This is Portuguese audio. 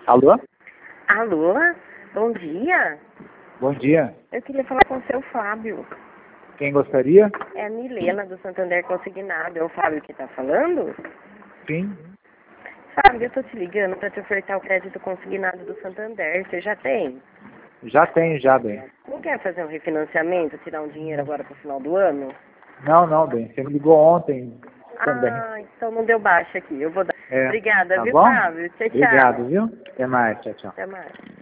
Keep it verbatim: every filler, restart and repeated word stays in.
Alô? Alô? Bom dia. Bom dia. Eu queria falar com o seu Fábio. Quem gostaria? É a Milena, do Santander Consignado. É o Fábio que tá falando? Sim. Fábio, eu tô te ligando pra te ofertar o crédito consignado do Santander. Você já tem? Já tenho, já, bem. Não quer fazer um refinanciamento, tirar um dinheiro agora pro final do ano? Não, não, bem. Você me ligou ontem também. Ah, então não deu baixa aqui. Eu vou dar. É, Obrigada, tá viu, bom? Fábio? Tchau, tchau. Obrigado, viu? Até mais. Tchau, tchau. Até mais.